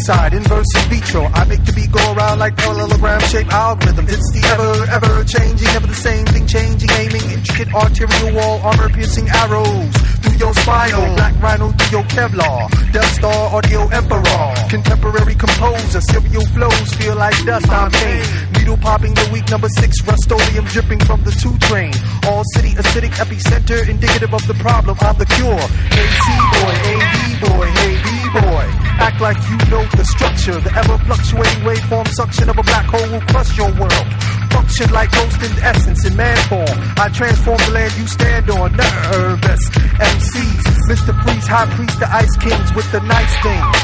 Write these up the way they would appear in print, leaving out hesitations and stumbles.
side, inverse in vitro. I make the beat go around like parallelogram shaped algorithms. It's the ever changing, never the same thing changing, aiming intricate arterial wall, armor piercing arrows through your spinal, black rhino through your Kevlar, Death Star audio emperor, contemporary composer, serial flows feel like dust on pain, needle popping the week number 6, Rust-Oleum dripping from the 2 train, all city acidic epicenter, indicative of the problem, I'm the cure. Hey C-boy, hey B-boy, hey B-boy, act like you know the structure, the ever fluctuating waveform suction of a black hole will crush your world. Function like ghost in essence in man form. I transform the land you stand on. Nervous MCs, Mr. Freeze, High Priest, the Ice Kings with the nice things.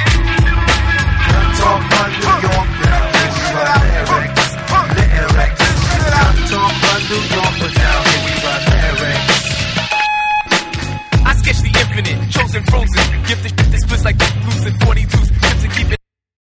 Talk on New York, lyrics. Talk on New York, but now here we run lyrics. I sketch the infinite, chosen frozen, gifted that splits like lucid 42s.